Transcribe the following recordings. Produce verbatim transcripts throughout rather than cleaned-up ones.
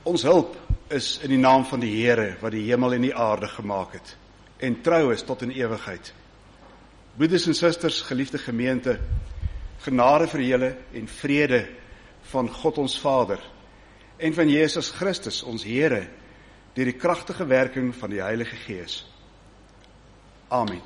Ons hulp is in die naam van die Here wat die hemel en die aarde gemaak het en trou is tot in ewigheid. Broeders en susters, geliefde gemeente, genade vir julle en vrede van God ons Vader en van Jesus Christus ons Here deur die kragtige werking van die Heilige Gees. Amen.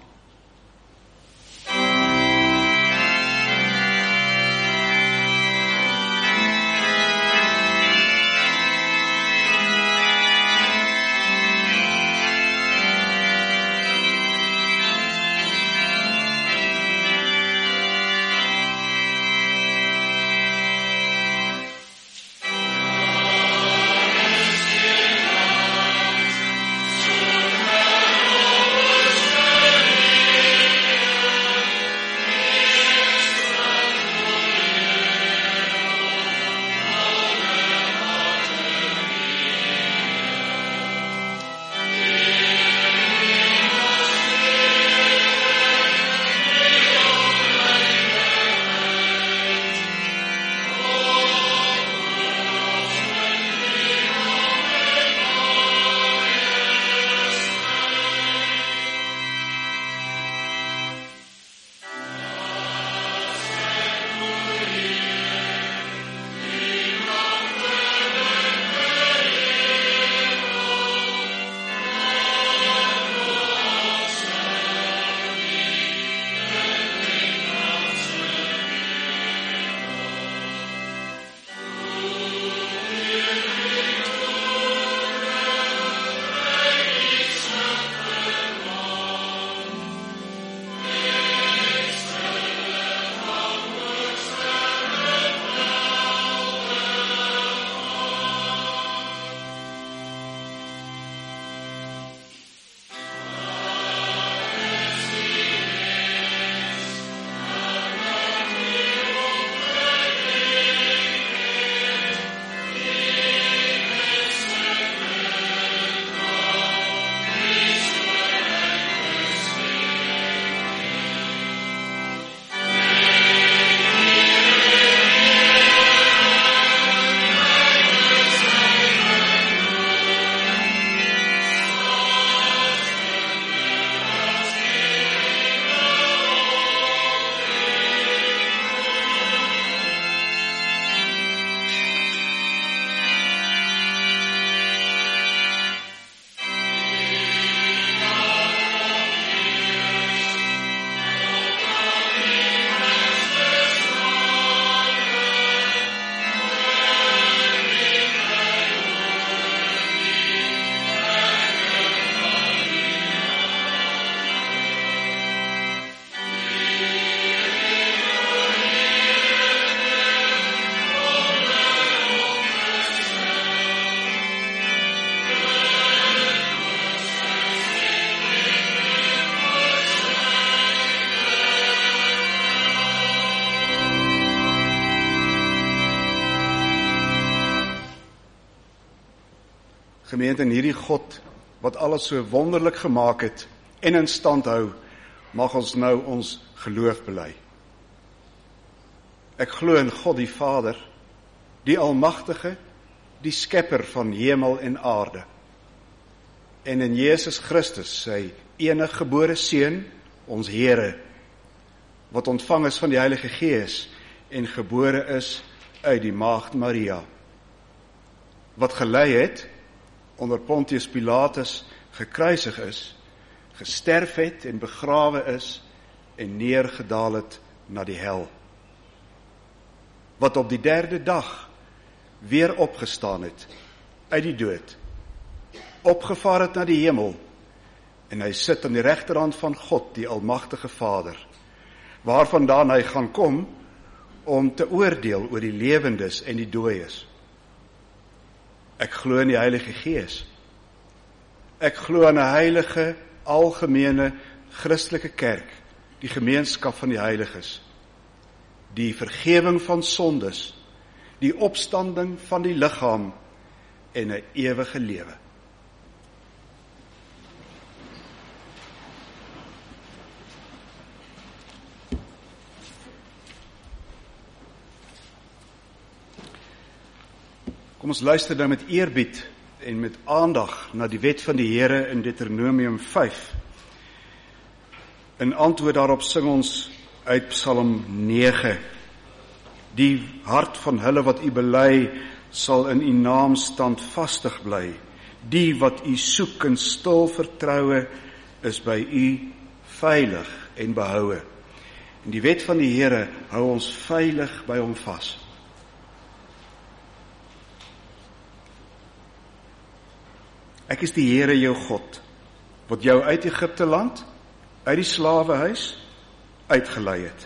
Gemeente, en hierdie God wat alles so wonderlik gemaak het en in stand hou, mag ons nou ons geloof bely. Ek glo in God die Vader, die Almagtige, die Skepper van hemel en aarde, en in Jesus Christus, sy enige gebore Seun, ons Here, wat ontvang is van die Heilige Gees en gebore is uit die Maagd Maria, wat gelei het onder Pontius Pilatus, gekruisig is, gesterf het en begrawe is en neergedaal het na die hel, wat op die derde dag weer opgestaan het uit die dood, opgevaar het na die hemel, en hy sit aan die regterhand van God, die Almagtige Vader, waarvandaan hy gaan kom om te oordeel oor die lewendes en die dooies. Ek glo in die Heilige Gees. Ek glo in 'n heilige, algemene, Christelike kerk, die gemeenskap van die heiliges, die vergewing van sondes, die opstanding van die liggaam en 'n ewige lewe. Kom ons luister nou met eerbied en met aandag na die wet van die Here in Deuteronomium vyf. In antwoord daarop sing ons uit Psalm nege. Die hart van hulle wat u bely, sal in u naam standvastig bly. Die wat u soek in stil vertroue, is by u veilig en behoue. En die wet van die Here hou ons veilig by hom vas. Ek is die Here jou God, wat jou uit Egipte land, uit die slawehuis, uitgelei het.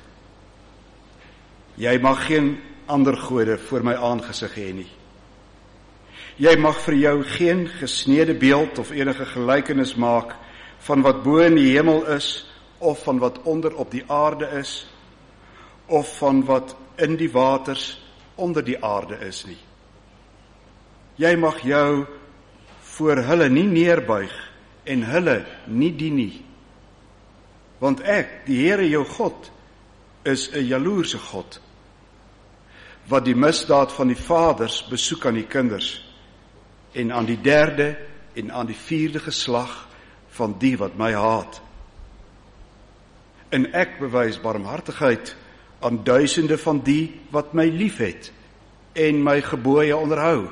Jy mag geen ander gode voor my aangesig hê nie. Jy mag vir jou geen gesnede beeld of enige gelykenis maak van wat bo in die hemel is, of van wat onder op die aarde is, of van wat in die waters onder die aarde is nie. Jy mag jou voor hulle nie neerbuig en hulle nie dien nie. Want ek, die Here jou God, is 'n jaloerse God, wat die misdaad van die vaders besoek aan die kinders, en aan die derde en aan die vierde geslag van die wat my haat. En ek bewys barmhartigheid aan duisende van die wat my liefhet en my gebooie onderhou.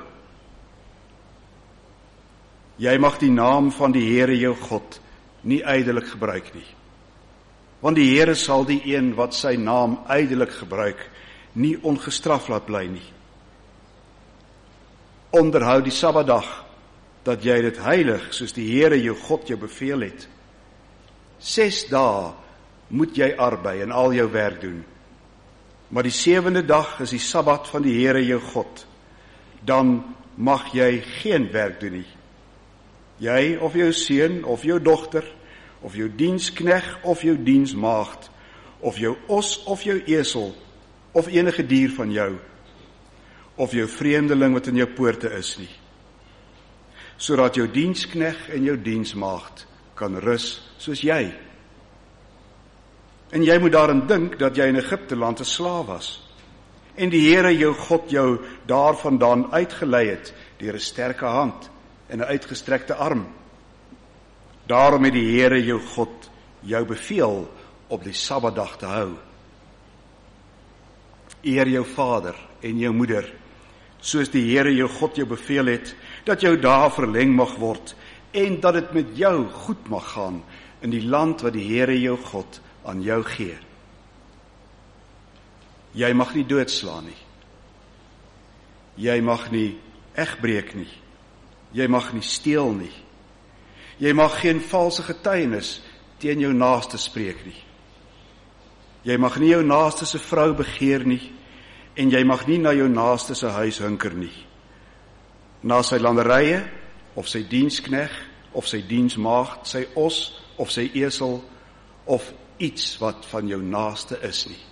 Jy mag die naam van die Here jou God nie ydelik gebruik nie. Want die Here sal die een wat sy naam ydelik gebruik, nie ongestraf laat bly nie. Onderhou die Sabbatdag, dat jy dit heilig, soos die Here jou God jou beveel het. Ses dae moet jy arbei en al jou werk doen. Maar die sewende dag is die Sabbat van die Here jou God. Dan mag jy geen werk doen nie. Jy of jou seun of jou dogter, of jou dienskneg of jou diensmaagd, of jou os of jou esel, of enige dier van jou, of jou vreemdeling wat in jou poorte is nie, sodat jou dienskneg en jou diensmaagd kan rus soos jy. En jy moet daarin dink dat jy in Egipte land 'n slaaf was, en die Here jou God jou daarvandaan uitgelei het deur 'n sterke hand en 'n uitgestrekte arm. Daarom het die Here jou God jou beveel op die Sabbatdag te hou. Eer jou vader en jou moeder, soos die Here jou God jou beveel het, dat jou dae verleng mag word, en dat dit met jou goed mag gaan in die land wat die Here jou God aan jou gee. Jy mag nie doodslaan nie. Jy mag nie egbreek nie. Jy mag nie steel nie. Jy mag geen valse getuienis teen jou naaste spreek nie. Jy mag nie jou naaste se vrou begeer nie, en jy mag nie na jou naaste se huis hunker nie. Na sy landerye, of sy dienskneg, of sy diensmaagd, sy os, of sy esel, of iets wat van jou naaste is nie.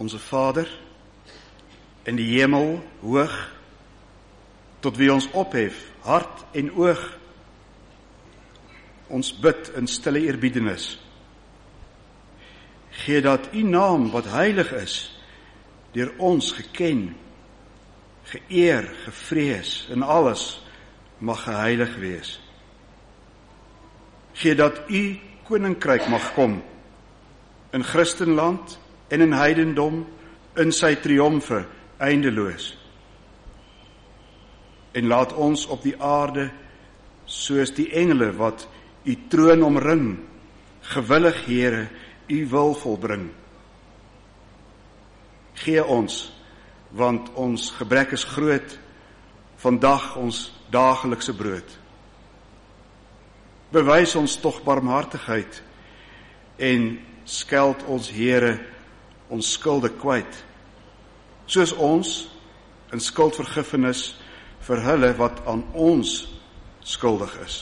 Onse Vader, in die hemel hoog, tot wie ons ophef, hart en oog. Ons bid in stille eerbiedenis. Gee dat u naam wat heilig is, deur ons geken, geëer, gevrees, in alles mag geheilig wees. Gee dat u koninkryk mag kom, in Christenland en in heidendom, in sy triomfe eindeloos. En laat ons op die aarde, soos die engele wat u troon omring, gewillig, Here, u wil volbring. Gee ons, want ons gebrek is groot, vandag ons daaglikse brood. Bewys ons tog barmhartigheid, en skeld ons, Here, ons skulde kwyt, soos ons in skuldvergifnis vir hulle wat aan ons skuldig is.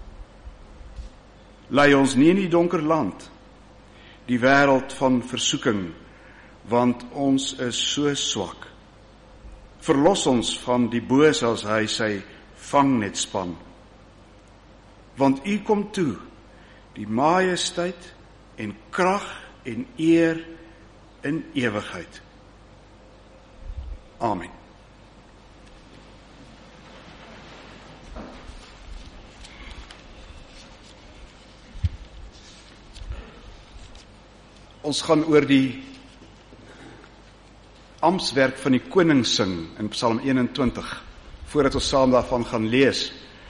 Lei ons nie in die donker land, die wêreld van versoeking, want ons is so swak. Verlos ons van die bose as hy sy vangnet span. Want u kom toe, die majesteit en krag en eer in ewigheid. Amen. Ons gaan oor die amptswerk van die koning sing in Psalm eenentwintig, voordat ons saam daarvan gaan lees.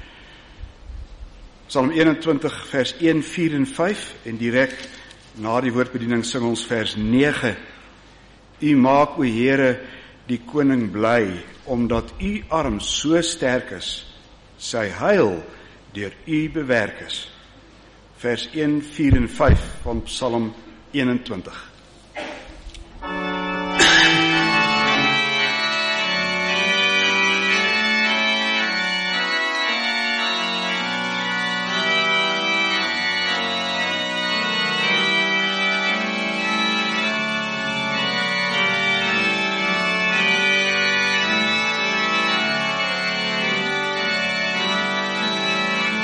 Psalm eenentwintig vers een, vier en vyf, en direk na die woordbediening sing ons vers nege. U maak, o Here, die koning bly, omdat u arm so sterk is, sy heil deur u bewerk is. Vers een, vier en vyf van Psalm eenentwintig.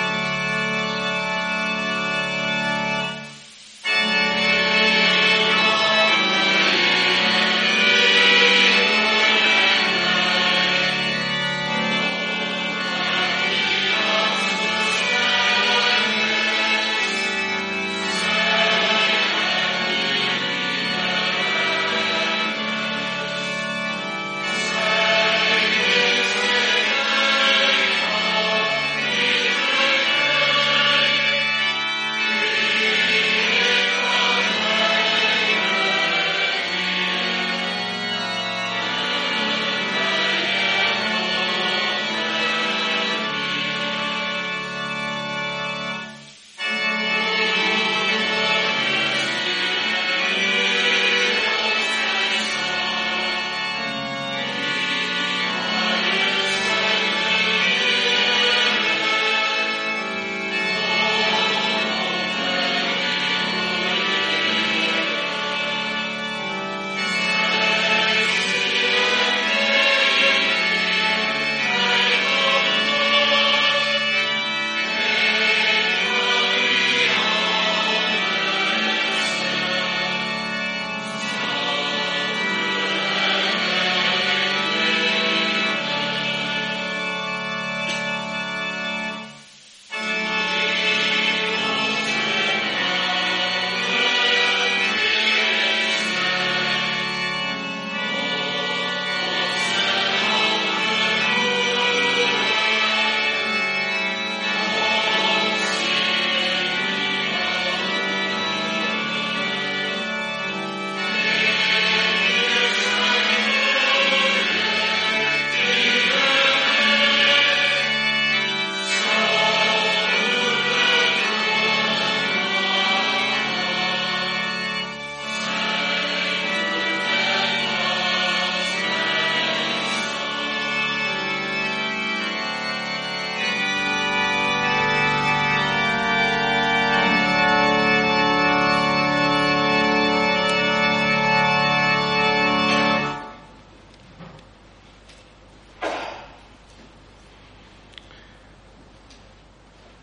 Amen.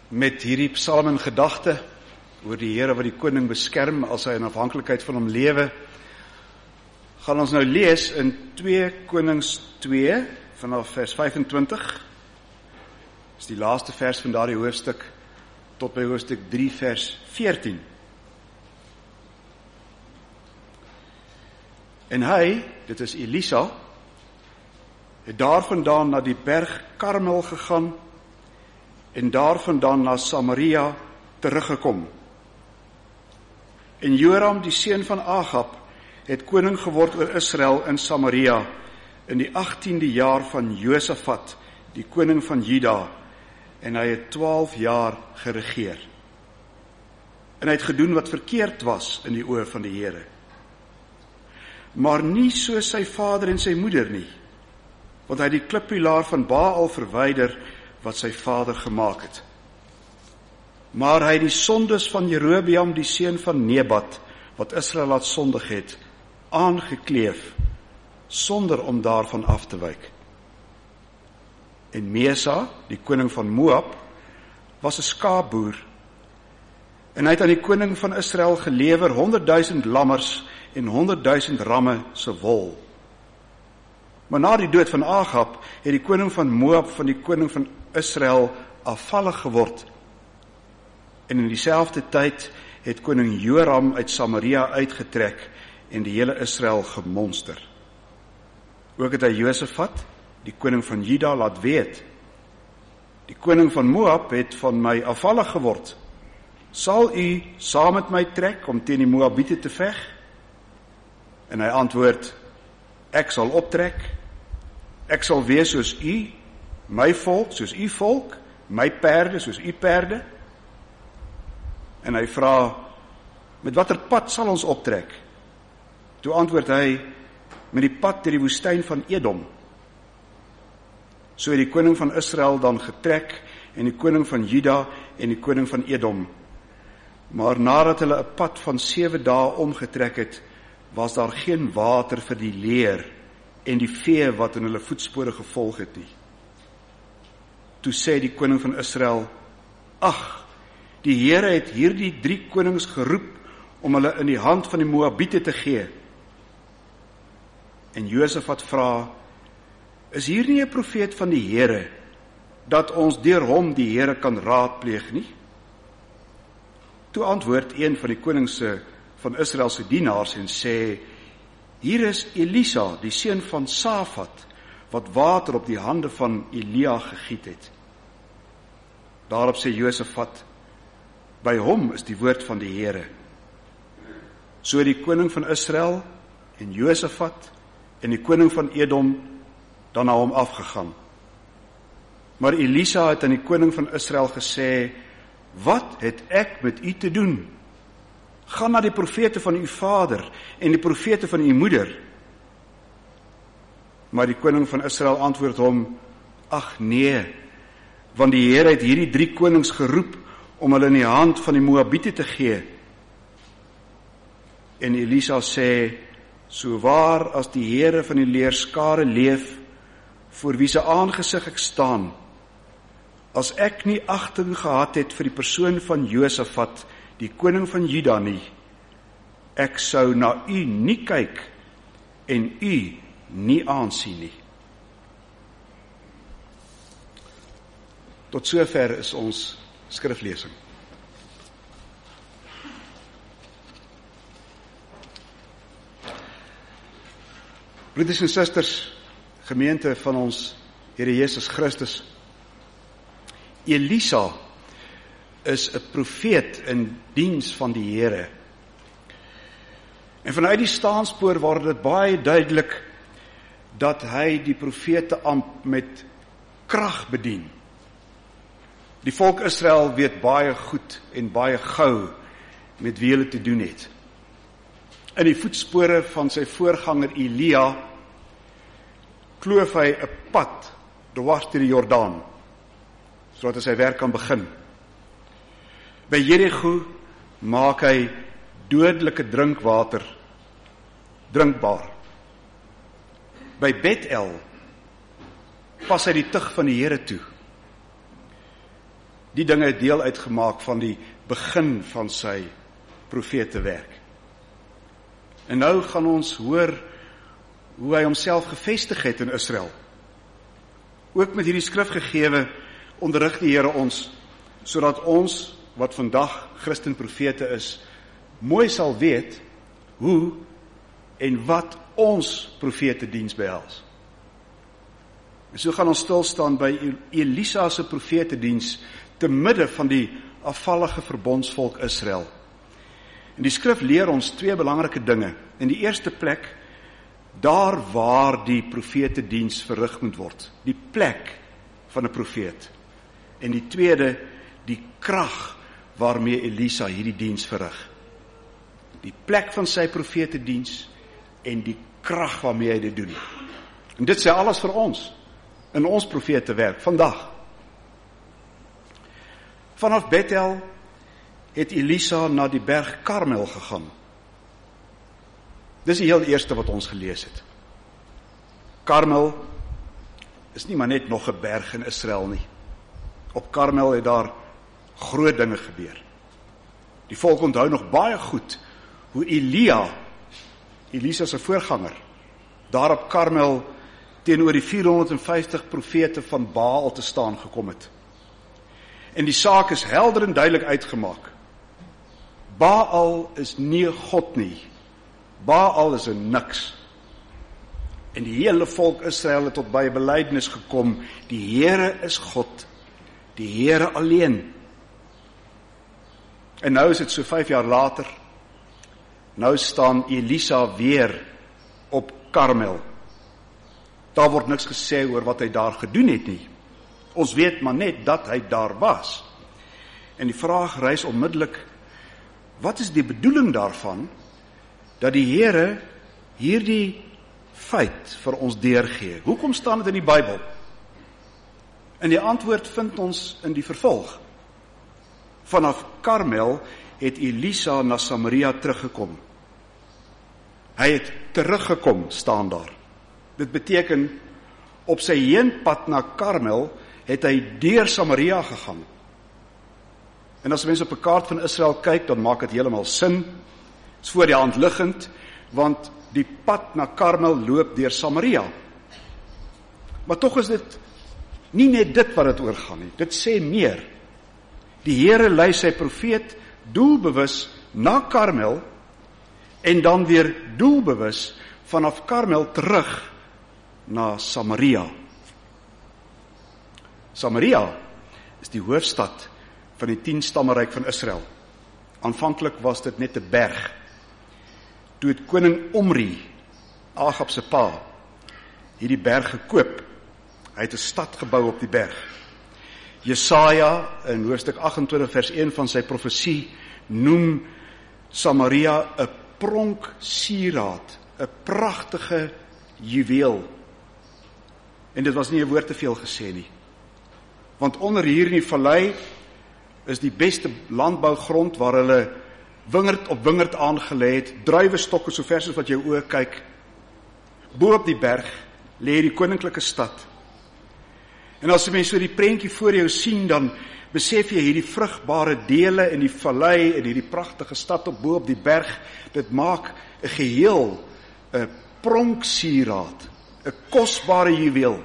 met hierdie psalm in gedagte oor die Here wat die koning beskerm as hy in afhanklikheid van hom lewe, gaan ons nou lees in twee Konings twee vanaf vers vyfentwintig. Dis die laaste vers van daardie hoofstuk tot by hoofstuk drie vers veertien. En hy, dit is Elisa, het daarvandaan na die berg Karmel gegaan en daarvandaan na Samaria teruggekom. En Joram, die seun van Agab, het koning geword oor Israel in Samaria in die achttiende jaar van Josafat, die koning van Juda, en hy het twaalf jaar geregeer. En hy het gedoen wat verkeerd was in die oë van die Here. Maar nie so sy vader en sy moeder nie, want hy het die klippilaar van Baal verwyder wat sy vader gemaak het. Maar hy het die sondes van Jerobeam, die seun van Nebat, wat Israel laat sondig het, aangekleef, sonder om daarvan af te wyk. En Mesa, die koning van Moab, was 'n skaapboer, en hy het aan die koning van Israel gelewer honderdduisend lammers en honderdduisend ramme se wol. Maar na die dood van Agab het die koning van Moab van die koning van Israel afvallig geword. En in dieselfde tyd het koning Joram uit Samaria uitgetrek en die hele Israel gemonster. Ook het hy Josafat, die koning van Juda, laat weet: die koning van Moab het van my afvallig geword. Sal u saam met my trek om teen die Moabiete te veg? En hy antwoord: ek sal optrek, ek sal wees soos u, my volk soos u volk, my perde soos u perde. En hy vra: met watter pad sal ons optrek? Toe antwoord hy: met die pad deur die woestyn van Edom. So het die koning van Israel dan getrek, en die koning van Juda en die koning van Edom. Maar nadat hulle 'n pad van sewe dae omgetrek het, was daar geen water vir die leer en die vee wat in hulle voetspore gevolg het nie. Toe sê die koning van Israel: ag, die Here het hierdie drie konings geroep om hulle in die hand van die Moabiete te gee. En Josafat vra: is hier nie 'n profeet van die Here, dat ons deur hom die Here kan raadpleeg nie? Toe antwoord een van die koningse van Israel se dienaars en sê: hier is Elisa, die seun van Safat, wat water op die hande van Elia gegiet het. Daarop sê Josafat: by hom is die woord van die Here. So die koning van Israel en Josafat en die koning van Edom dan na hom afgegaan. Maar Elisa het aan die koning van Israel gesê: wat het ek met u te doen? Gaan na die profete van u vader en die profete van u moeder. Maar die koning van Israel antwoord hom: ag nee, want die Here het hierdie drie konings geroep om hulle in die hand van die Moabiete te gee. En Elisa sê: so waar as die Here van die leerskare leef, voor wie se aangesig ek staan, as ek nie agting gehad het vir die persoon van Josafat, die koning van Juda nie, ek sou na u nie kyk en u nie aansien nie. Tot sover is ons skriflesing. Broeders en susters, gemeente van ons Here Jesus Christus, Elisa is 'n profeet in diens van die Here. En vanuit die staanspoor word dit baie duidelik dat hy die profete ampt met krag bedien. Die volk Israel weet baie goed en baie gou met wie hulle te doen het. In die voetspore van sy voorganger Elia kloof hy 'n pad dwars deur die Jordaan, sodat hy sy werk kan begin. By Jerigo maak hy dodelike drinkwater drinkbaar. By Bethel pas hy die tug van die Here toe. Die dinge het deel uitgemaak van die begin van sy profetewerk. En nou gaan ons hoor hoe hy homself gevestig het in Israel. Ook met hierdie skrifgegewe onderrig die Here ons, sodat ons, wat vandag Christen profete is, mooi sal weet hoe en wat ons profetediens behels. En so gaan ons stilstaan by Elisa se profetediens te midde van die afvallige verbondsvolk Israel. En die skrif leer ons twee belangrike dinge. In die eerste plek, daar waar die profetediens verrig moet word. Die plek van 'n profeet. En die tweede, die krag waarmee Elisa hierdie diens verrig. Die plek van sy profetediens en die krag waarmee hy dit doen. En dit sê alles vir ons, in ons profetewerk, vandag. Vanaf Bethel het Elisa na die berg Karmel gegaan. Dis die heel eerste wat ons gelees het. Karmel is nie maar net nog 'n berg in Israel nie. Op Karmel het daar groot dinge gebeur. Die volk onthou nog baie goed hoe Elia, Elisa se voorganger, daar op Karmel teenoor die vierhonderdvyftig profete van Baal te staan gekom het. En die saak is helder en duidelik uitgemaak. Baal is nie 'n god nie. Baal is 'n niks. En die hele volk Israel het tot by 'n belydenis gekom, die Here is God, die Here alleen. En nou is dit so vyf jaar later, nou staan Elisa weer op Karmel. Daar word niks gesê oor wat hy daar gedoen het nie. Ons weet maar net dat hy daar was. En die vraag rys onmiddellik, wat is die bedoeling daarvan, dat die Here hierdie feit vir ons deurgee? Hoekom staan dit in die Bybel? En die antwoord vind ons in die vervolg. Vanaf Karmel het Elisa na Samaria teruggekom. Hy het teruggekom, staan daar. Dit beteken, op sy heenpad na Karmel, het hy deur Samaria gegaan. En as mense op 'n kaart van Israel kyk, dan maak dit heeltemal sin. Dit is voor die hand liggend, want die pad na Karmel loop deur Samaria. Maar tog is dit nie net dit wat dit oorgaan nie. Dit sê meer. Die Here lei sy profeet doelbewus na Karmel en dan weer doelbewus vanaf Karmel terug na Samaria. Samaria is die hoofstad van die tien stammeryk van Israel. Aanvanklik was dit net 'n berg. Toe het koning Omri, Agab se pa, hierdie berg gekoop. Hy het 'n stad gebou op die berg. Jesaja in hoofstuk agt-en-twintig vers een van sy profesie noem Samaria 'n pronk sieraad, 'n pragtige juweel. En dit was nie 'n woord te veel gesê nie. Want onder hier in die vallei is die beste landbougrond waar hulle wingerd op wingerd aangelê het, druiwestokke so ver as wat jou oë kyk. Bo op die berg lê die koninklike stad. En as jy mens so die prentjie voor jou sien, dan besef jy hierdie vrugbare dele in die vallei en hierdie pragtige stad op bo op die berg, dit maak 'n geheel, 'n pronksieraad, 'n kosbare juweel.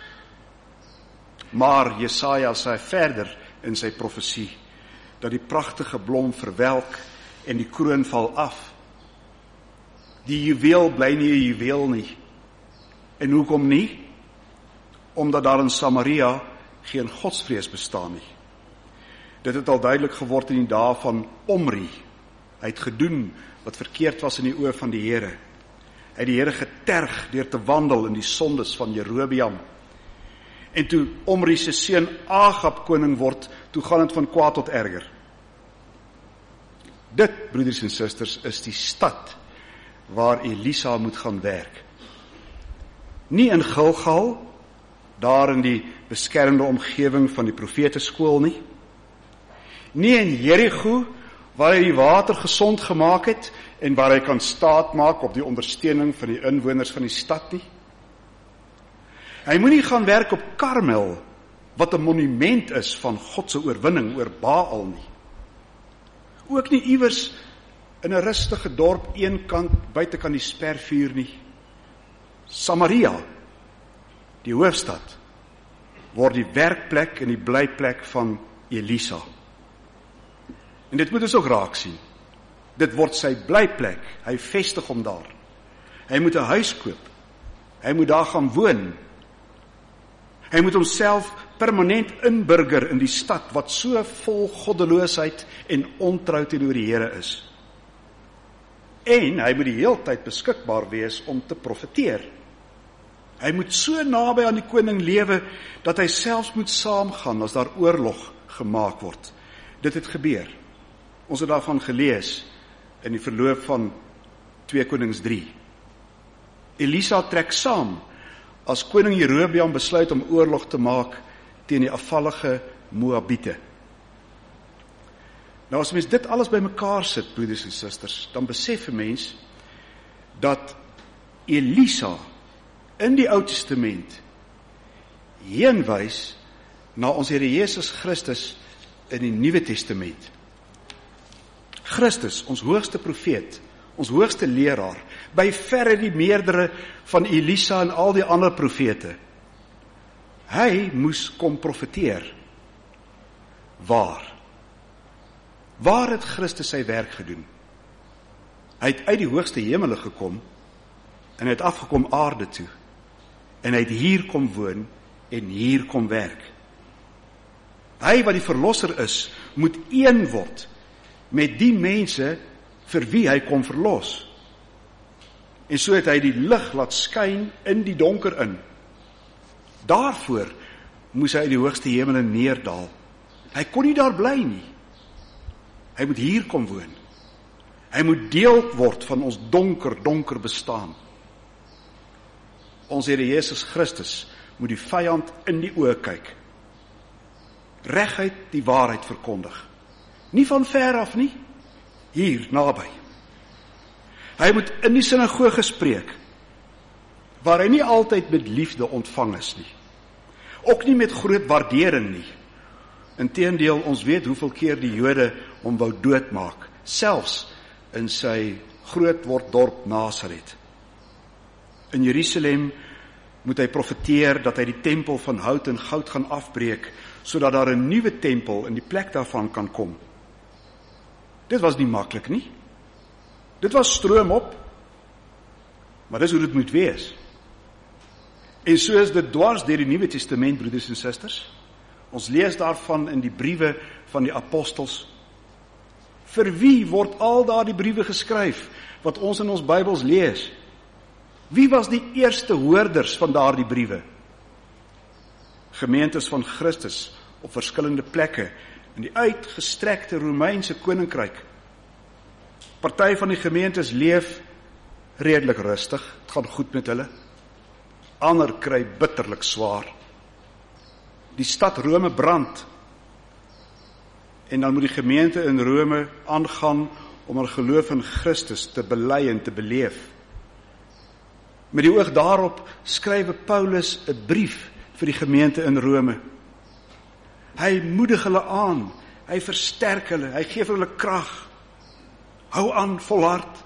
Maar Jesaja sê verder in sy profesie dat die pragtige blom verwelk en die kroon val af. Die juweel bly nie 'n juweel nie. En hoekom nie? Omdat daar in Samaria geen godsvrees bestaan nie. Dit het al duidelik geword in die dae van Omri. Hy het gedoen wat verkeerd was in die oë van die Here. Hy het die Here geterg deur te wandel in die sondes van Jerobeam. En toe Omri se seun Agab koning word, toe gaan dit van kwaad tot erger. Dit, broeders en susters, is die stad waar Elisa moet gaan werk. Nie in Gilgal, daar in die beskermde omgewing van die profeteskool nie. Nie in Jerigo, waar hy die water gesond gemaak het en waar hy kan staat maak op die ondersteuning van die inwoners van die stad nie. Hy moet nie gaan werk op Karmel, wat 'n monument is van God se oorwinning oor Baal nie. Ook nie iewers in 'n rustige dorp eenkant buitekant die spervuur nie. Samaria, die hoofstad, word die werkplek en die blyplek van Elisa. En dit moet ons ook raak sien. Dit word sy blyplek, hy vestig hom daar. Hy moet 'n huis koop. Hy moet daar gaan woon. Hy moet homself permanent inburger in die stad wat so vol goddeloosheid en ontrou teenoor die Here is. En hy moet die heeltyd beskikbaar wees om te profeteer. Hy moet so naby aan die koning lewe dat hy selfs moet saamgaan as daar oorlog gemaak word. Dit het gebeur. Ons het daarvan gelees in die verloop van twee Konings drie. Elisa trek saam as koning Jerobeam besluit om oorlog te maak teen die afvallige Moabiete. Nou as mens dit alles by mekaar sit, broeders en susters, dan besef 'n mens dat Elisa in die Ou Testament heenwys na ons Here Jesus Christus in die Nuwe Testament. Christus, ons hoogste profeet, ons hoogste leraar, by verre die meerdere van Elisa en al die ander profete. Hy moes kom profeteer. Waar? Waar het Christus sy werk gedoen? Hy het uit die hoogste hemele gekom en hy het afgekom aarde toe. En hy het hier kom woon en hier kom werk. Hy wat die verlosser is, moet een word met die mense vir wie hy kom verlos. En so het hy die lig laat skyn in die donker in. Daarvoor moes hy uit die hoogste hemele neerdal. Hy kon nie daar bly nie. Hy moet hier kom woon. Hy moet deel word van ons donker, donker bestaan. Ons Here Jesus Christus moet die vyand in die oë kyk. Reguit die waarheid verkondig. Nie van ver af nie, hier naby. Hy moet in die sinagoge spreek, waar hy nie altyd met liefde ontvang is nie. Ook nie met groot waardering nie. Inteendeel, ons weet hoeveel keer die Jode hom wou doodmaak, selfs in sy grootword dorp Nasaret. In Jerusalem moet hy profeteer dat hy die tempel van hout en goud gaan afbreek, sodat daar 'n nuwe tempel in die plek daarvan kan kom. Dit was nie maklik nie. Dit was stroom op, maar dis hoe dit moet wees. En so is dit dwars deur die Nuwe Testament, broeders en susters. Ons lees daarvan in die briewe van die apostels. Vir wie word al daardie briewe geskryf, wat ons in ons Bybels lees? Wie was die eerste hoorders van daardie briewe? Gemeentes van Christus op verskillende plekke in die uitgestrekte Romeinse koninkryk. Party van die gemeentes leef redelik rustig, het gaan goed met hulle. Ander kry bitterlik swaar. Die stad Rome brand. En dan moet die gemeente in Rome aangaan om hulle geloof in Christus te bely en te beleef. Met die oog daarop skryf Paulus 'n brief vir die gemeente in Rome. Hy moedig hulle aan, hy versterk hulle, hy gee vir hulle krag. Hou aan, volhard.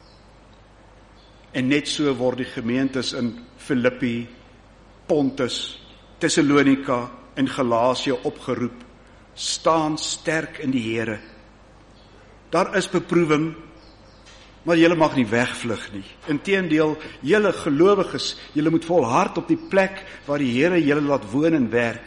En net so word die gemeentes in Filippi, Pontus, Thessalonika en Galasië opgeroep. Staan sterk in die Here. Daar is beproewing, maar julle mag nie wegvlug nie. Inteendeel, julle gelowiges, julle moet volhard op die plek waar die Here julle laat woon en werk.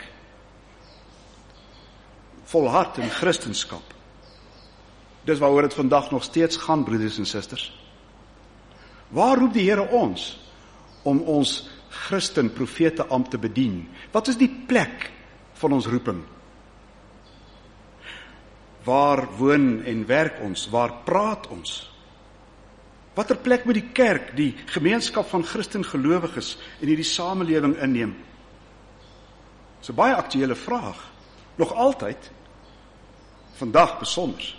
Volhard in Christenskap. Dis waaroor dit vandag nog steeds gaan, broeders en susters. Waar roep die Here ons om ons Christen profete ampt te bedien? Wat is die plek van ons roeping? Waar woon en werk ons? Waar praat ons? Watter plek moet die kerk, die gemeenskap van Christen gelowiges in hierdie samelewing inneem? Dis 'n baie aktuele vraag. Nog altyd, vandag besonder.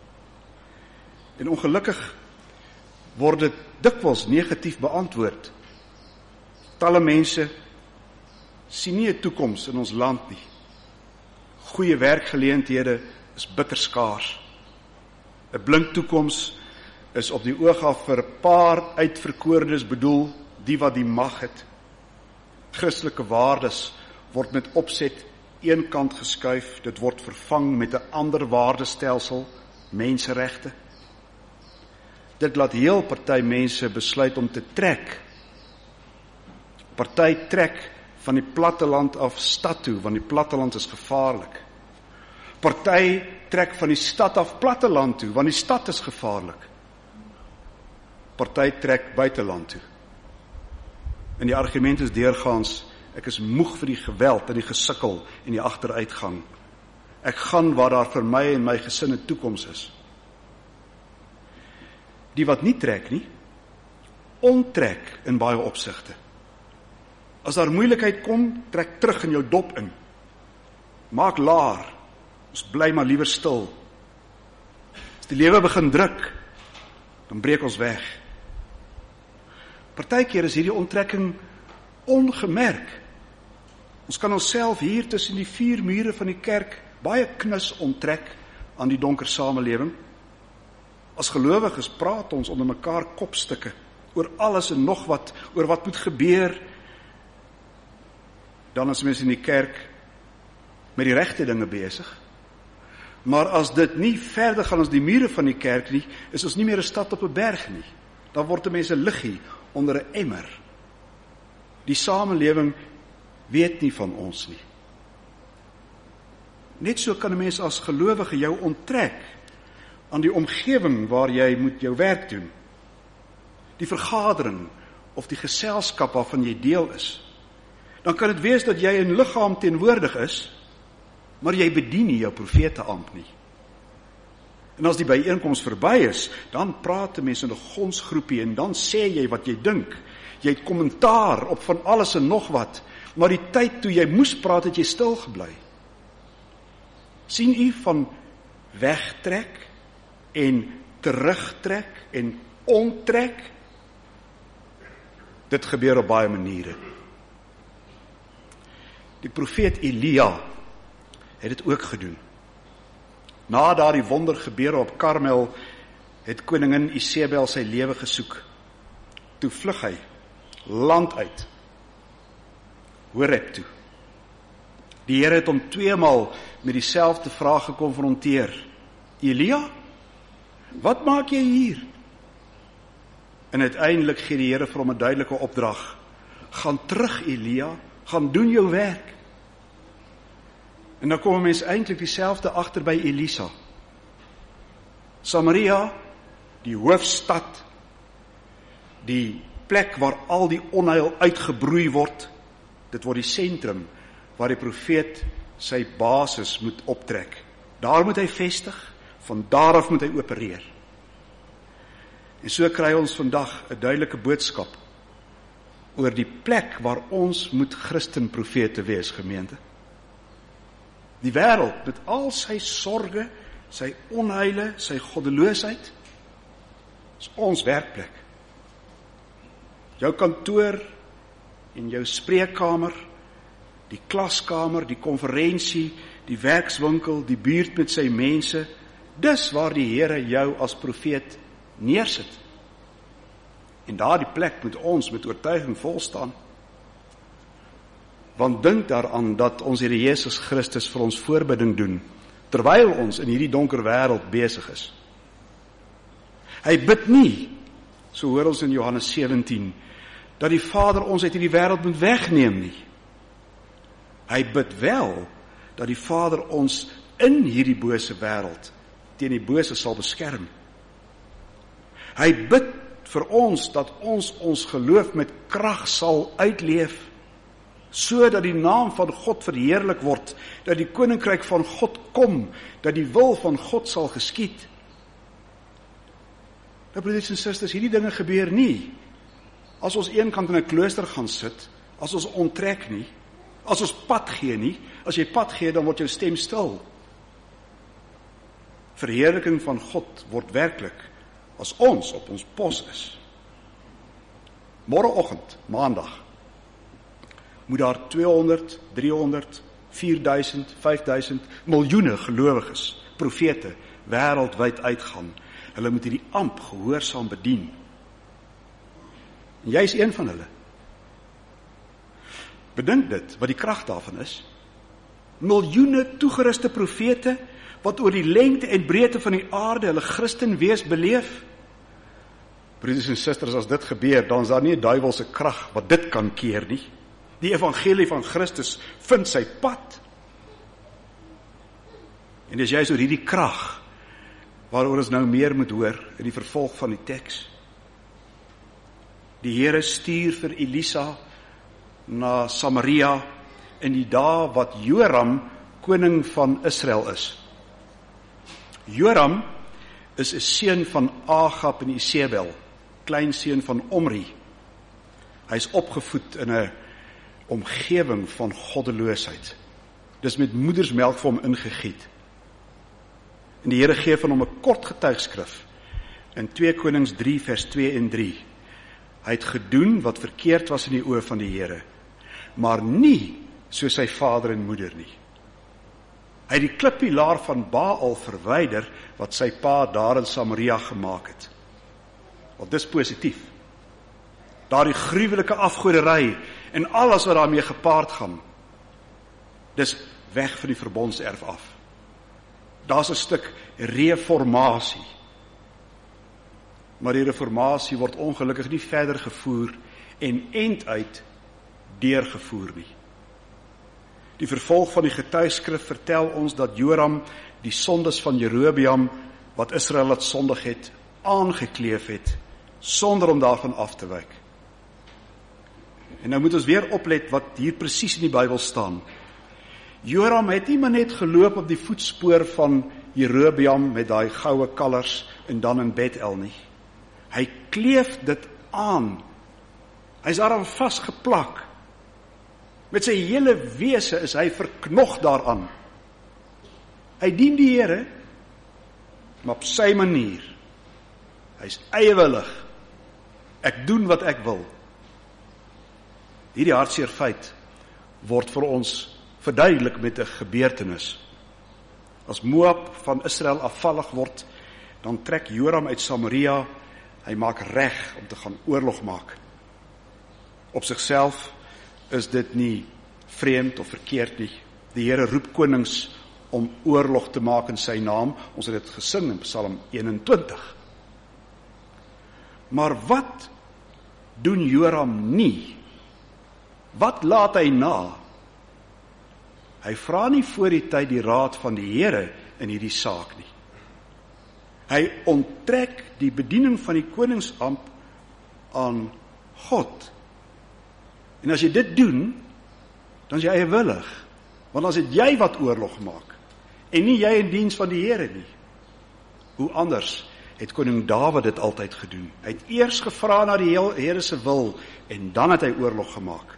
En ongelukkig word dit dikwels negatief beantwoord. Talle mense sien nie 'n toekoms in ons land nie. Goeie werkgeleenthede is bitter skaars. 'n blink toekoms is op die oog af vir 'n paar uitverkorenes bedoel, die wat die mag het. Christelike waardes word met opset een kant geskuif, dit word vervang met 'n ander waardestelsel, menseregte. Dit laat heel party mense besluit om te trek. Party trek van die platteland af stad toe, want die platteland is gevaarlik. Party trek van die stad af platteland toe, want die stad is gevaarlik. Party trek buiteland toe. En die argument is deurgaans, ek is moeg vir die geweld en die gesukkel en die agteruitgang. Ek gaan waar daar vir my en my gesin 'n toekoms is. Die wat nie trek nie, onttrek in baie opsigte. As daar moeilikheid kom, trek terug in jou dop in. Maak laar, ons bly maar liewer stil. As die lewe begin druk, dan breek ons weg. Partykeer is hierdie onttrekking ongemerk. Ons kan onsself hier tussen die vier mure van die kerk baie knus onttrek aan die donker samelewing. As gelowiges praat ons onder mekaar kopstukke oor alles en nog wat, oor wat moet gebeur. Dan is mense in die kerk met die regte dinge besig. Maar as dit nie verder gaan as die mure van die kerk nie, is ons nie meer 'n stad op 'n berg nie. Dan word die mense liggie onder 'n emmer. Die samelewing weet nie van ons nie. Net so kan 'n mens as gelowige jou onttrek aan die omgewing waar jy moet jou werk doen. Die vergadering of die geselskap waarvan jy deel is. Dan kan dit wees dat jy in liggaam teenwoordig is, maar jy bedien nie jou profeteampt nie. En as die byeenkoms verby is, dan praat 'n mens in 'n gonsgroepie en dan sê jy wat jy dink. Jy het kommentaar op van alles en nog wat, maar die tyd toe jy moes praat, het jy stil gebly. Sien u van wegtrek en terugtrek en onttrek? Dit gebeur op baie maniere. Die profeet Elia het dit ook gedoen. Na daardie wonder gebeure op Karmel, het koningin Isebel sy lewe gesoek. Toe vlug hy land uit, Horeb toe. Die Here het hom tweemaal met dieselfde vraag gekonfronteer. Elia, wat maak jy hier? En uiteindelik gee die Here vir hom 'n duidelike opdrag. Gaan terug, Elia, gaan doen jou werk. En dan kom mense eintlik dieselfde agter by Elisa. Samaria, die hoofstad, die plek waar al die onheil uitgebroei word, dit word die sentrum waar die profeet sy basis moet optrek. Daar moet hy vestig, van daar af moet hy opereer. En so kry ons vandag 'n duidelike boodskap oor die plek waar ons moet Christenprofete wees, gemeente. Die wêreld met al sy sorge, sy onheile, sy goddeloosheid, is ons werkplek. Jou kantoor en jou spreekkamer, die klaskamer, die konferensie, die werkswinkel, die buurt met sy mense, dis waar die Here jou as profeet neersit. En daardie plek moet ons met oortuiging vol staan. Want dink daaraan dat ons Here Jesus Christus vir ons voorbidding doen, terwyl ons in hierdie donker wêreld besig is. Hy bid nie, so hoor ons in Johannes sewentien, dat die Vader ons uit hierdie wêreld moet wegneem nie. Hy bid wel, dat die Vader ons in hierdie bose wêreld teen die bose sal beskerm. Hy bid vir ons, dat ons ons geloof met krag sal uitleef, so dat die naam van God verheerlik word, dat die koninkryk van God kom, dat die wil van God sal geskied. Nou, broeders en susters, hierdie dinge gebeur nie as ons eenkant in 'n klooster gaan sit, as ons onttrek nie, as ons pad gee nie. As jy pad gee, dan word jou stem stil. Verheerliking van God word werklik as ons op ons pos is. Môreoggend, maandag, moet daar tweehonderd, driehonderd, vierduisend, vyfduisend, miljoene gelowiges, profete, wêreldwyd uitgaan. Hulle moet hierdie amp gehoorsaam bedien. En jy is een van hulle. Bedink dit, wat die krag daarvan is. Miljoene toegeruste profete, wat oor die lengte en breedte van die aarde hulle Christen wees beleef. Broeders en susters, as dit gebeur, dan is daar nie 'n duiwelse krag wat dit kan keer nie. Die evangelie van Christus vind sy pad. En dis juist oor hierdie krag waaroor ons nou meer moet hoor in die vervolg van die teks. Die Here stuur vir Elisa na Samaria in die dae wat Joram koning van Israel is. Joram is 'n seun van Agab en Isebel, kleinseun van Omri. Hy is opgevoed in 'n omgewing van goddeloosheid. Dis met moedersmelk vir hom ingegiet. En die Here gee van hom 'n kort getuigskrif in twee Konings drie vers twee en drie. Hy het gedoen wat verkeerd was in die oë van die Here, maar nie soos sy vader en moeder nie. Hy het die klippilaar van Baal verwyder wat sy pa daar in Samaria gemaak het. Want dis positief. Daardie gruwelike afgoderry en alles wat daarmee gepaard gaan, dis weg van die verbondserf af. Daar's 'n stuk reformatie. Maar die reformatie word ongelukkig nie verder gevoer en end uit deurgevoer nie. Die vervolg van die getuigskrif vertel ons dat Joram die sondes van Jerobeam, wat Israel laat sondig het, aangekleef het, sonder om daarvan af te wyk. En nou moet ons weer oplet wat hier presies in die Bybel staan. Joram het nie maar net geloop op die voetspoor van Jerobeam met daai goue kalvers en dan in Bethel nie. Hy kleef dit aan. Hy is daaraan vasgeplak. Met sy hele wese is hy verknog daaraan. Hy dien die Here, maar op sy manier. Hy is eiewillig. Ek doen wat ek wil. Hierdie hartseer feit word vir ons verduidelik met 'n gebeurtenis. As Moab van Israel afvallig word, dan trek Joram uit Samaria. Hy maak reg om te gaan oorlog maak. Op sigself is dit nie vreemd of verkeerd nie. Die Here roep konings om oorlog te maak in sy naam. Ons het dit gesing in Psalm eenentwintig. Maar wat doen Joram nie? Wat laat hy na? Hy vra nie voor die tyd die raad van die Here in hierdie saak nie. Hy onttrek die bediening van die koningsamp aan God. En as jy dit doen, dan is jy eiewillig. Want as dit jy wat oorlog maak, en nie jy in diens van die Here nie. Hoe anders het koning Dawid dit altyd gedoen. Hy het eers gevra na die Here se wil, en dan het hy oorlog gemaak.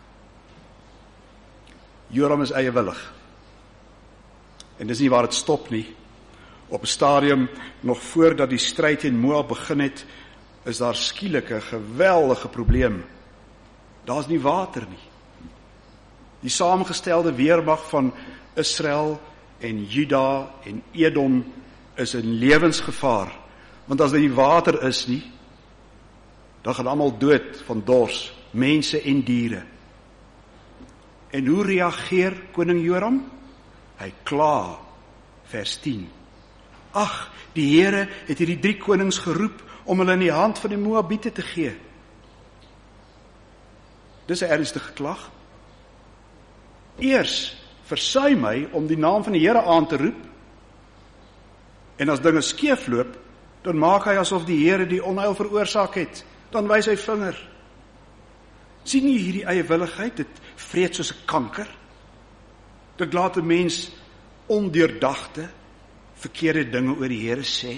Joram is eiewillig. En dis nie waar dit stop nie. Op 'n stadium, nog voordat die stryd teen Moab begin het, is daar skielik 'n geweldige probleem. Daar's nie water nie. Die samengestelde weermag van Israel en Juda en Edom is in lewensgevaar. Want as daar nie water is nie, dan gaan almal dood van dors, mense en diere. En hoe reageer koning Joram? Hy kla, vers tien. Ag, die Here het hierdie drie konings geroep om hulle in die hand van die Moabiete te gee. Dis 'n ernstige klag. Eers versuim hy om die naam van die Here aan te roep, en as dinge skeefloop, dan maak hy asof die Here die onheil veroorsaak het. Dan wys hy vinger. Sien jy hierdie eiewilligheid? Dit vreet soos 'n kanker. Dit laat 'n mens ondeurdagte, verkeerde dinge oor die Here sê.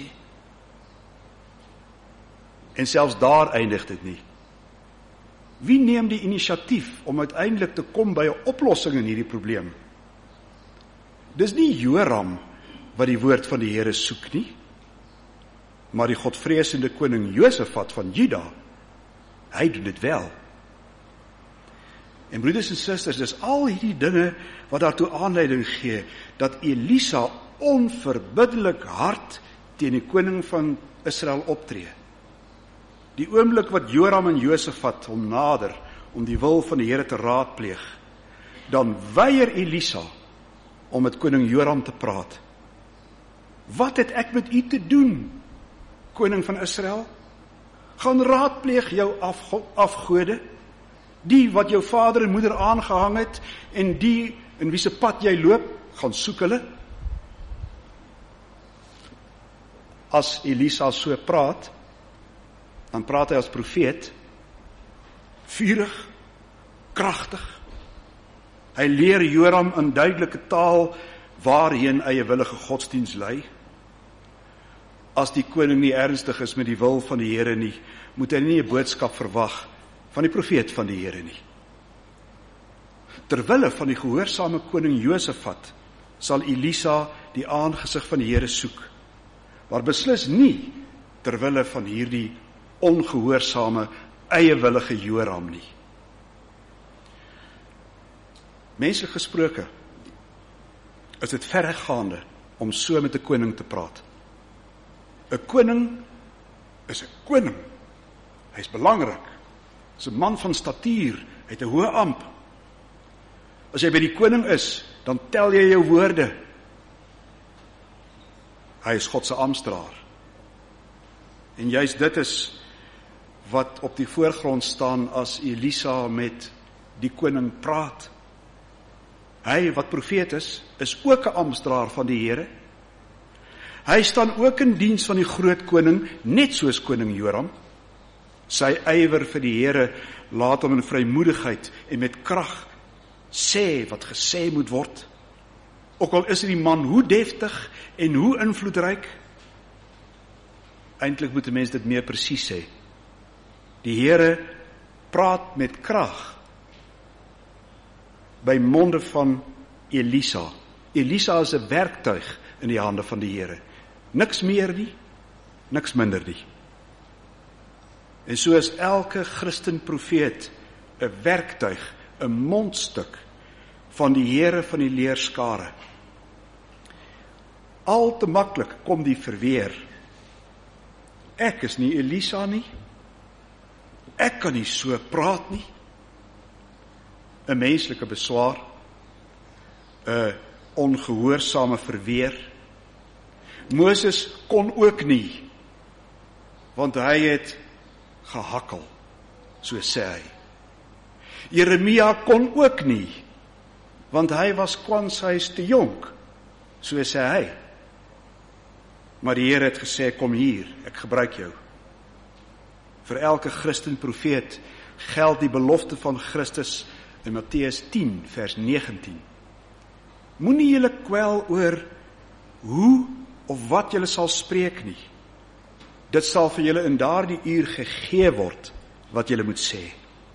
En selfs daar eindig dit nie. Wie neem die inisiatief om uiteindelik te kom by 'n oplossing in hierdie probleem? Dis nie Joram wat die woord van die Here soek nie, maar die godvreesende koning Josafat van Juda. Hy doen dit wel. En broeders en susters, dis al hierdie dinge wat daartoe aanleiding gee, dat Elisa onverbiddelik hard teen die koning van Israel optree. Die oomblik wat Joram en Josafat hom nader, om die wil van die Here te raadpleeg, dan weier Elisa om met koning Joram te praat. Wat het ek met u te doen, koning van Israel? Gaan raadpleeg jou afgo- afgode, die wat jou vader en moeder aangehang het, en die in wie se pad jy loop, gaan soek hulle. As Elisa so praat, dan praat hy as profeet, vurig, kragtig. Hy leer Joram in duidelike taal waarheen eiewillige godsdiens lei. As die koning nie ernstig is met die wil van die Here nie, moet hy nie 'n boodskap verwag van die profeet van die Here nie. Terwille van die gehoorsame koning Josafat sal Elisa die aangesig van die Here soek, maar beslis nie terwille van hierdie ongehoorsame eiewillige Joram nie. Menslik gesproke is dit verregaande om so met 'n koning te praat. 'n Koning is 'n koning. Hy's belangrik. Hy's 'n man van statuur, hy het 'n hoë amp. As jy by die koning is, dan tel jy jou woorde. Hy is God se amptdraer. En juist dit is wat op die voorgrond staan as Elisa met die koning praat. Hy wat profeet is, is ook 'n amptdraer van die Here. Hy staan ook in diens van die groot koning, net soos koning Joram. Sy ywer vir die Here laat hom in vrymoedigheid en met krag sê wat gesê moet word. Ook al is die man hoe deftig en hoe invloedryk, eintlik moet 'n mens dit meer presies sê. Die Here praat met krag by monde van Elisa. Elisa is 'n werktuig in die hande van die Here. Niks meer nie, niks minder nie. En so is elke Christen profeet 'n werktuig, 'n mondstuk van die Here van die leerskare. Al te maklik kom die verweer. Ek is nie Elisa nie. Ek kan nie so praat nie. 'n menslike beswaar, 'n ongehoorsame verweer. Moses kon ook nie, want hy het gehakkel, so sê hy. Jeremia kon ook nie, want hy was kwanshuis te jonk, so sê hy. Maar die Here het gesê, kom hier, ek gebruik jou. Vir elke Christen profeet geld die belofte van Christus in Matteus tien vers negentien. Moenie julle kwel oor hoe of wat julle sal spreek nie. Dit sal vir julle in daardie uur gegee word wat julle moet sê.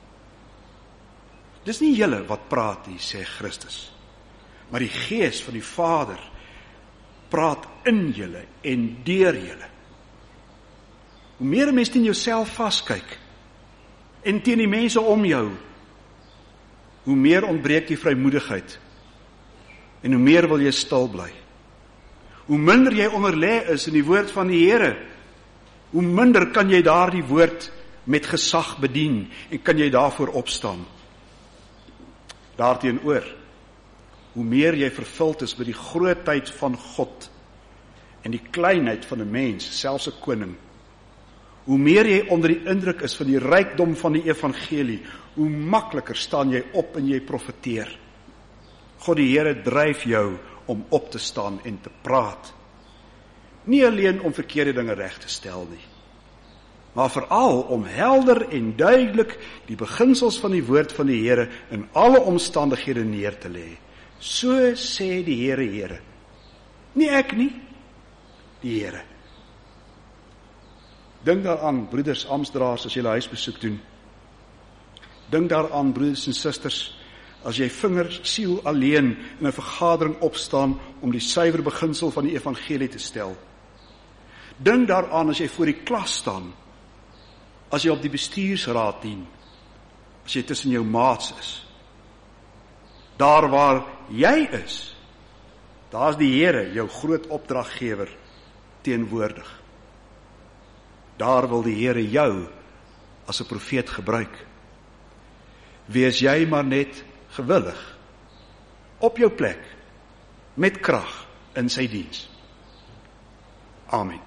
Dis nie julle wat praat nie, sê Christus, maar die Gees van die Vader praat in julle en deur julle. Hoe meer 'n mens teen jouself vaskyk en teen die mense om jou, hoe meer ontbreek die vrymoedigheid en hoe meer wil jy stil bly. Hoe minder jy onderlê is in die woord van die Here, hoe minder kan jy daardie woord met gesag bedien en kan jy daarvoor opstaan. Daarteenoor, hoe meer jy vervuld is met die grootheid van God en die kleinheid van 'n mens, selfs 'n koning, hoe meer jy onder die indruk is van die rykdom van die evangelie, hoe makliker staan jy op en jy profeteer. God die Here dryf jou om op te staan en te praat. Nie alleen om verkeerde dinge reg te stel nie, maar veral om helder en duidelik die beginsels van die woord van die Here in alle omstandighede neer te lê. So sê die Here, Here. Nie ek nie, die Here. Dink daaraan, broeders, amptdraers, as jy hulle huisbesoek doen. Dink daaraan, broeders en susters, as jy vinger siel alleen in 'n vergadering opstaan om die suiwer beginsel van die evangelie te stel. Dink daaraan as jy voor die klas staan, as jy op die bestuursraad dien, as jy tussen jou maats is. Daar waar jy is, daar is die Here, jou groot opdraggewer, teenwoordig. Daar wil die Here jou as 'n profeet gebruik. Wees jy maar net gewillig, op jou plek, met krag in sy diens. Amen.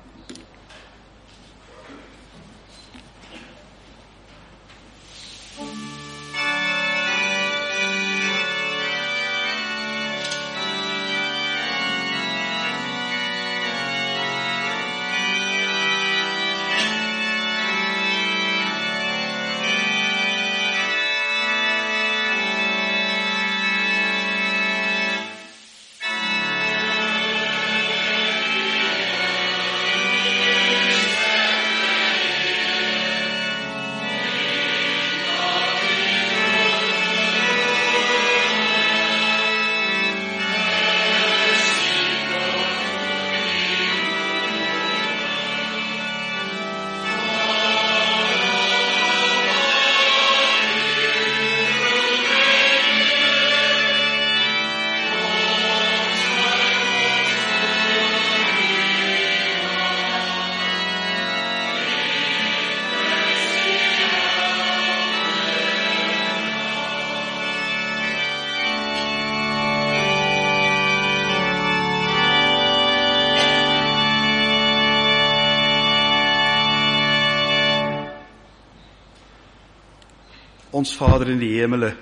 Ons Vader in die hemele,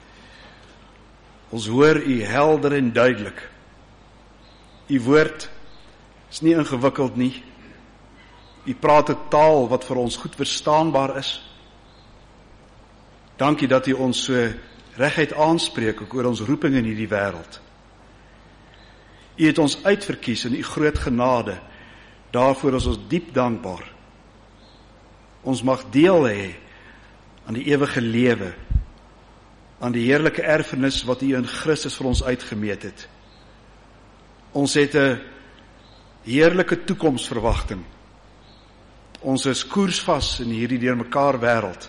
ons hoor U helder en duidelik. U woord is nie ingewikkeld nie. U praat 'n taal wat vir ons goed verstaanbaar is. Dankie dat U ons so reguit aanspreek ook oor ons roeping in hierdie wêreld. U het ons uitverkies in U groot genade. Daarvoor is ons diep dankbaar. Ons mag deel hê aan die ewige lewe, aan die heerlike erfenis wat U in Christus vir ons uitgemeet het. Ons het 'n heerlike toekomsverwagting. Ons is koersvas in hierdie deurmekaar wêreld.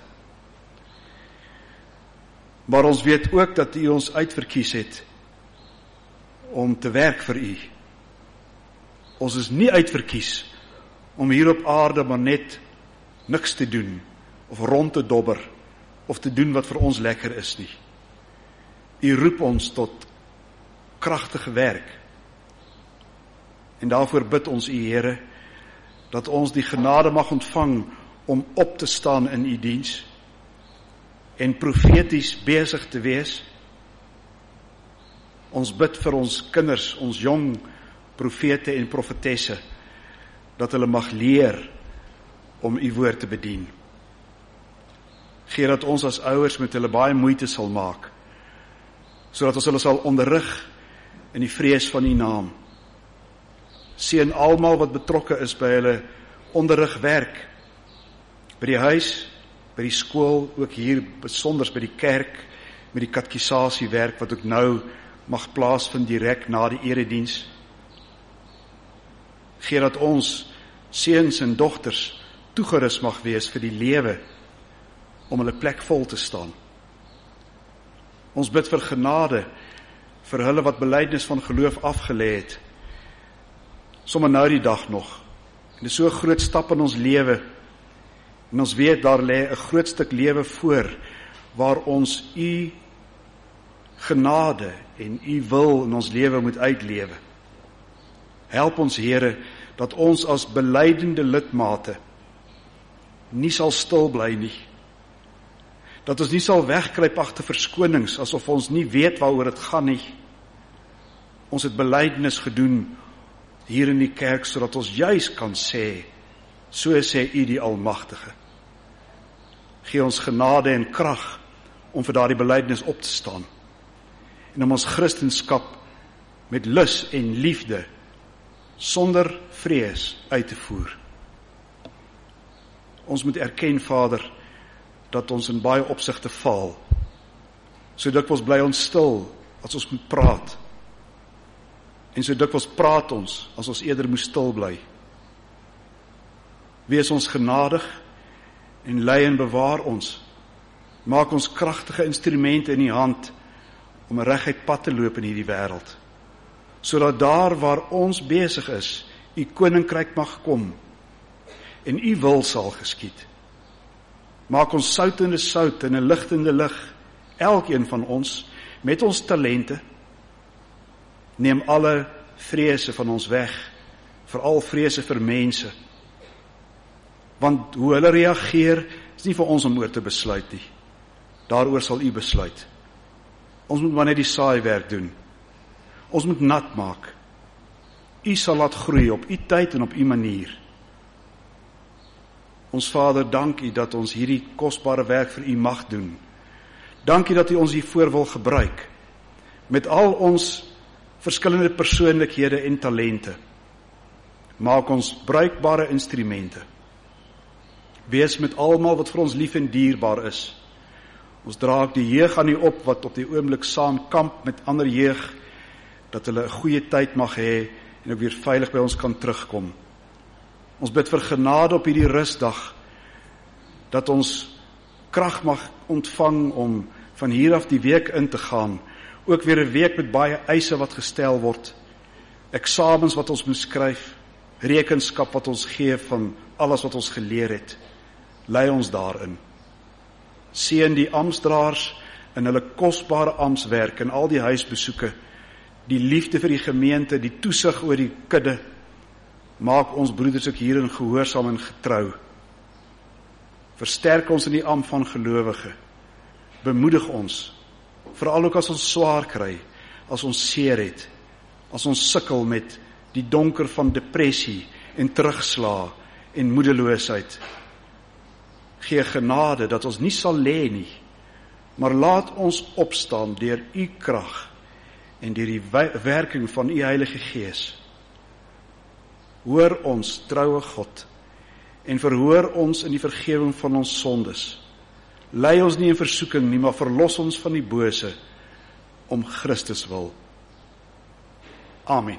Maar ons weet ook dat U ons uitverkies het om te werk vir U. Ons is nie uitverkies om hier op aarde maar net niks te doen, of rond te dobber, of te doen wat vir ons lekker is nie. U roep ons tot kragtige werk. En daarvoor bid ons U Here, dat ons die genade mag ontvang om op te staan in U diens, en profeties besig te wees. Ons bid vir ons kinders, ons jong profete en profetesse, dat hulle mag leer om U woord te bedien. Gee dat ons as ouers met hulle baie moeite sal maak, sodat ons hulle sal onderrig in die vrees van U naam. Seën almal wat betrokke is by hulle onderrigwerk, by die huis, by die skool, ook hier besonders by die kerk, met die katekisasiewerk wat ook nou mag plaasvind direk na die erediens. Gee dat ons seuns en dogters toegerus mag wees vir die lewe, om hulle plek vol te staan. Ons bid vir genade, vir hulle wat belydenis van geloof afgelê het, sommer nou die dag nog. En dit is so 'n groot stap in ons lewe, en ons weet daar lê 'n groot stuk lewe voor, waar ons U genade en U wil in ons lewe moet uitlewe. Help ons Here, dat ons as belydende lidmate nie sal stil bly nie. Dat ons nie sal wegkruip agter verskonings, asof ons nie weet waaroor dit gaan nie. Ons het belydenis gedoen hier in die kerk, sodat ons juis kan sê, so sê U die Almagtige. Gee ons genade en krag om vir daardie belydenis op te staan, en om ons Christenskap met lus en liefde, sonder vrees uit te voer. Ons moet erken, Vader, dat ons in baie opsigte faal. So dikwels bly ons stil as ons moet praat. En so dikwels praat ons as ons eerder moet stil bly. Wees ons genadig en lei en bewaar ons. Maak ons kragtige instrumente in U hand om 'n reguit pad te loop in hierdie wêreld, sodat daar waar ons besig is, u koninkryk mag kom en u wil sal geskied. Maak ons soutende sout en 'n ligtende lig, elkeen van ons, met ons talente. Neem alle vrese van ons weg, veral vrese vir mense. Want hoe hulle reageer, is nie vir ons om oor te besluit nie. Daaroor sal u besluit. Ons moet maar net die saaiwerk doen. Ons moet nat maak. U sal laat groei op u tyd en op u manier. Ons Vader, dank u dat ons hierdie kosbare werk vir u mag doen. Dank u dat u ons hiervoor wil gebruik, met al ons verskillende persoonlikhede en talente. Maak ons bruikbare instrumente. Wees met almal wat vir ons lief en dierbaar is. Ons dra ook die jeug aan u op, wat op die oomblik saam kamp met ander jeug, dat hulle 'n goeie tyd mag hê, en ook weer veilig by ons kan terugkom. Ons bid vir genade op hierdie rustdag, dat ons krag mag ontvang om van hier af die week in te gaan, ook weer 'n week met baie eise wat gestel word, eksamens wat ons moet skryf, rekenskap wat ons gee van alles wat ons geleer het. Lei ons daarin. Seën die amptdraers in hulle kosbare amptswerk en al die huisbesoeke, die liefde vir die gemeente, die toesig oor die kudde. Maak ons broeders ook hierin gehoorsaam en getrou. Versterk ons in die ampt van gelowige. Bemoedig ons, veral ook as ons swaar kry, as ons seer het, as ons sukkel met die donker van depressie en terugslaa en moedeloosheid. Gee genade dat ons nie sal lê nie, maar laat ons opstaan deur u krag en deur die werking van u Heilige Gees. Hoor ons, troue God, en verhoor ons in die vergewing van ons sondes. Lei ons nie in versoeking nie, maar verlos ons van die bose, om Christus wil. Amen.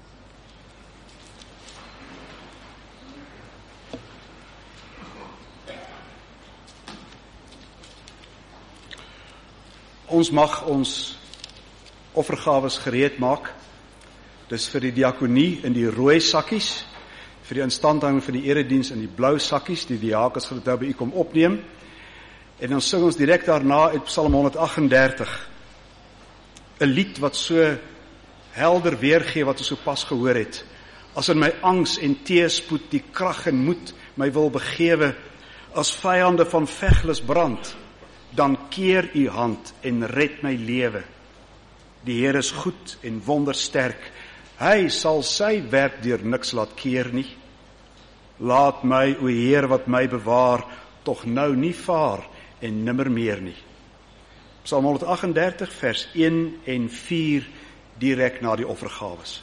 Ons mag ons offergawes gereed maak. Dis vir die diakonie in die rooi sakkies, vir die instandhouding vir die erediens in die blou sakkies, die diakens gaan dit nou by u kom opneem. En dan sing ons direk daarna uit Psalm honderd agt en dertig, 'n lied wat so helder weergee wat ons so pas gehoor het. As in my angs en teëspoed die krag en moed my wil begewe, as vyande van veglus brand, dan keer u hand en red my lewe. Die Here is goed en wondersterk, hy sal sy werk deur niks laat keer nie. Laat my, o Heer, wat my bewaar, tog nou nie vaar en nimmer meer nie. Psalm honderd agt en dertig vers een en vier, direk na die offergawes.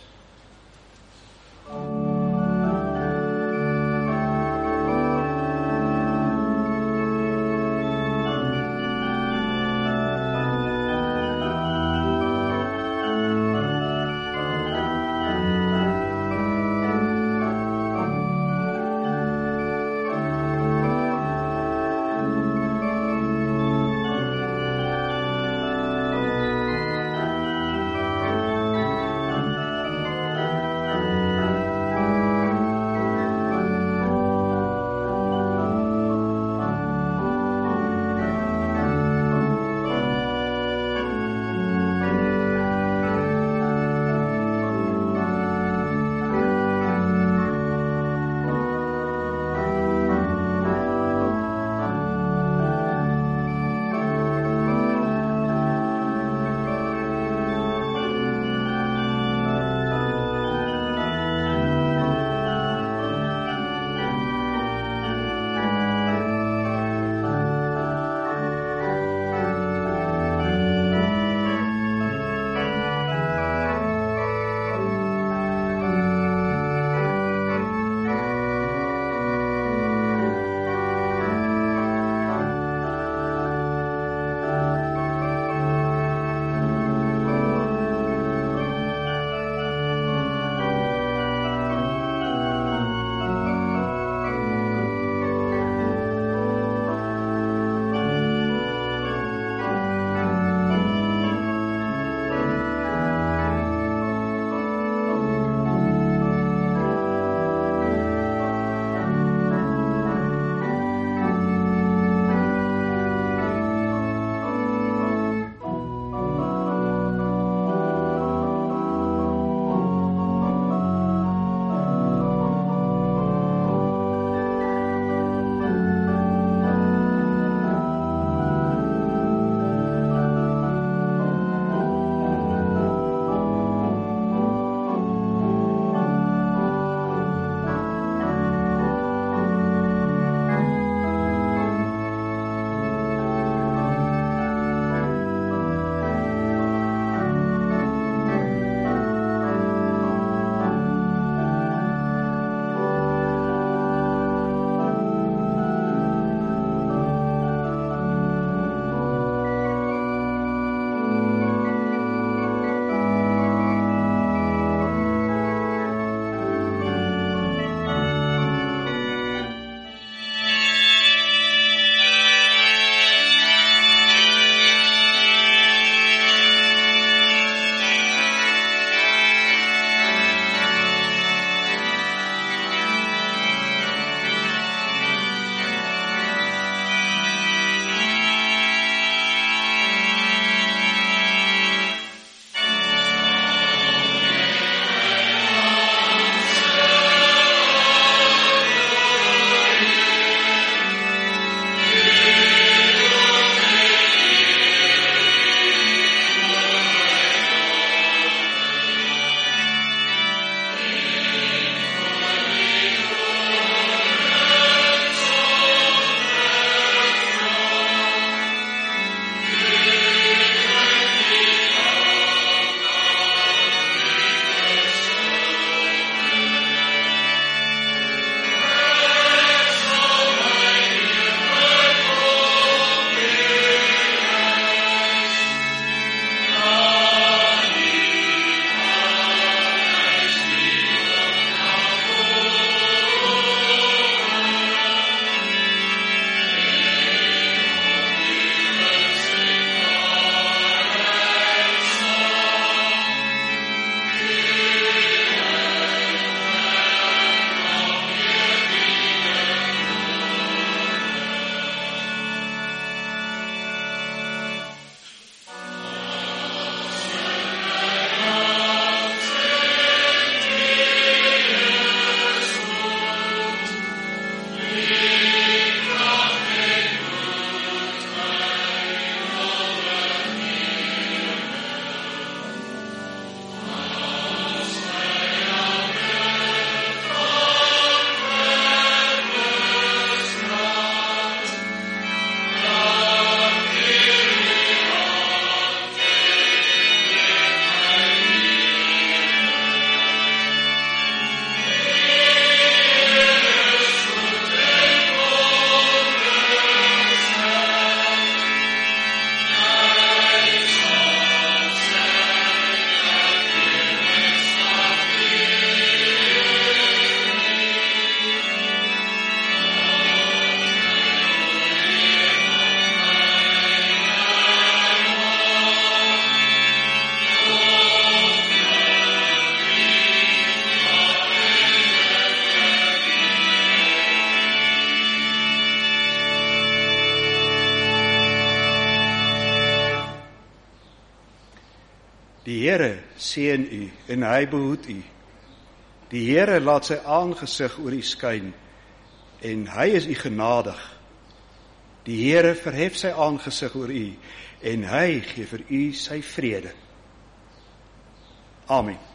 Die Here seën u en hy behoed u. Die Here laat sy aangesig oor u skyn en hy is u genadig. Die Here verhef sy aangesig oor u en hy gee vir u sy vrede. Amen.